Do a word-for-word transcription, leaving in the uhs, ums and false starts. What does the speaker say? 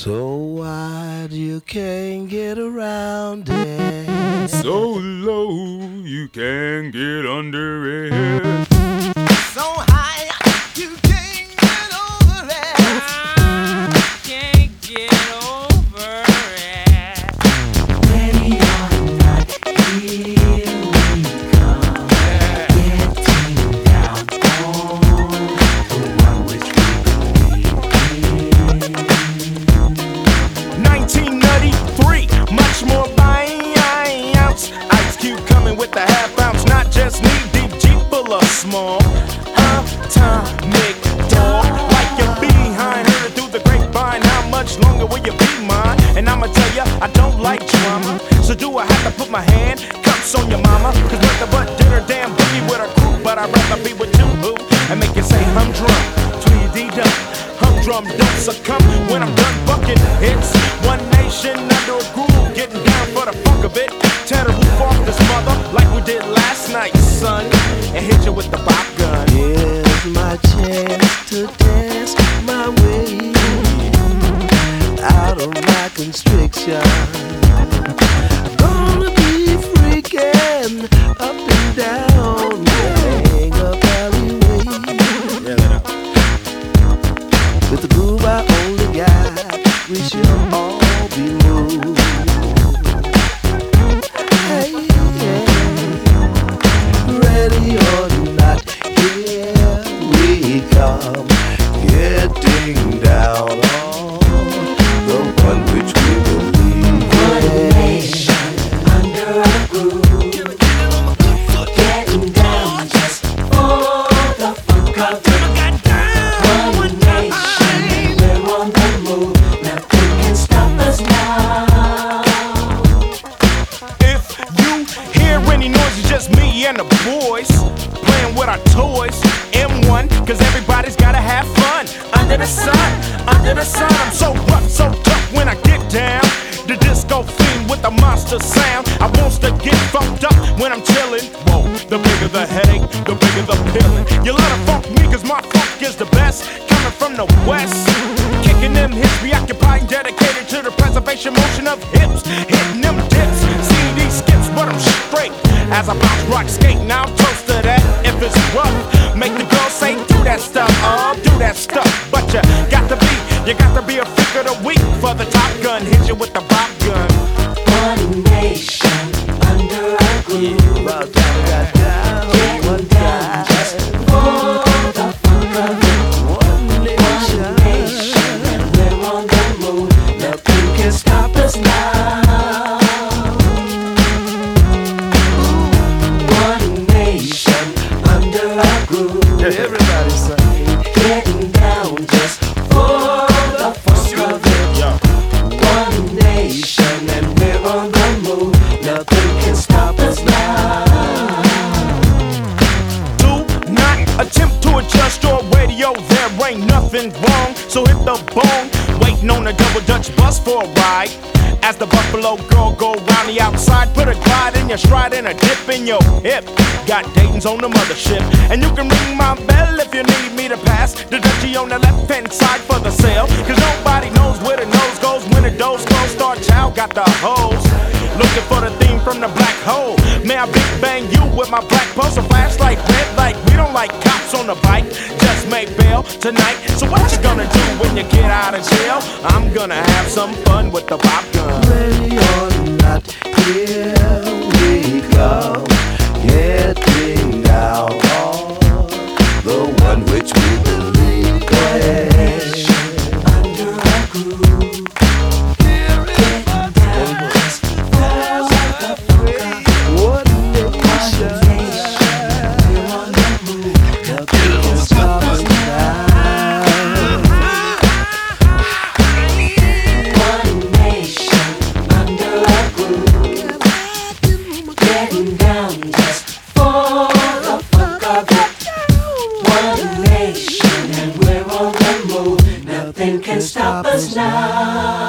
So wide you can't get around it. So low you can't get under it. So high you can't get over it. Can't get over it. Ready or not, here we come. Getting down on the one which we believe in. nineteen ninety-three, much more by an ounce. Ice Cube coming with the half ounce, not just knee deep, Jeep full of small. Atomic dog, like your behind, heard it through the grapevine. How much longer will you be mine? And I'ma tell ya, I don't like drama. So do I have to put my hand cups on your mama? Cause nothing but did her damn boogie with her crew. But I'd rather be with you, boo, and make you say humdrum, tweedy-dum. Humdrum don't succumb when I'm done bucking hits. One nation under a groove, getting down for the funk of it. Tear the roof off this mother like we did last night, son, and hit you with the bop gun. Here's my chance to dance my way out of my constriction. Gonna be freaking up and down, hang up alleyway. With the groove I only got, we shall all be moved. Hey, yeah. Ready or not, here we come, getting down on the one which we believe One in. nation under a groove. Getting down just for the funk of it. One nation, we're on the move. Nothing can stop us now. If you hear any noise, it's just me and the boys playing with our toys. M one, cause everybody's gotta have fun. Under the sun, under the sun, I'm so rough, so tough when I get down. The disco fiend with the monster sound. I wants to get funked up when I'm chillin'. Whoa, the bigger the headache, the bigger the feeling. You let her funk me cause my funk is the best. Coming from the west, kicking them hips, preoccupied, dedicated to the preservation motion of hips. Hitting them dips, C D skips, but I'm straight. As I bounce, rock, skate, now I'm toast to that. If it's rough, make the girl say, do that stuff, oh, do that stuff. But you got to be, you got to be a freak of the week for the Top Gun. Hit you with the bop gun. One nation under a groove. About time I got down, one Getting down just for the funk of it. one One nation. nation, and we're on the move. Nothing can stop us now. One nation under a groove. Everybody say. Getting down just for the funk of it. One nation, and we're on the move. Nothing can stop us now. Do not attempt to adjust your radio, there ain't nothing wrong. So hit the bone, waiting on a double Dutch bus for a ride. As the Buffalo girl go round the outside, put a glide in your stride and a dip in your hip. Got Dayton's on the mothership, and you can ring my bell if you need me to pass the Dutchie on the left hand side for the sale. Cause nobody knows where the nose goes when the doors close. Star Child got the hose, looking for the theme from the black hole. May I big bang you with my black poster flashlight, red light. We don't like cops on the bike, just make bail tonight. So what you gonna do when you get out of jail? I'm gonna have some fun with the pop gun. Ready or not, here we come, getting down on the one which we believe in. Under a groove. Getting down just for the funk of it. One nation, We're on the move. Nothing can stop us now. One nation under a groove. Getting down just for the funk of it. One nation, and we're on the move. Nothing can stop us now.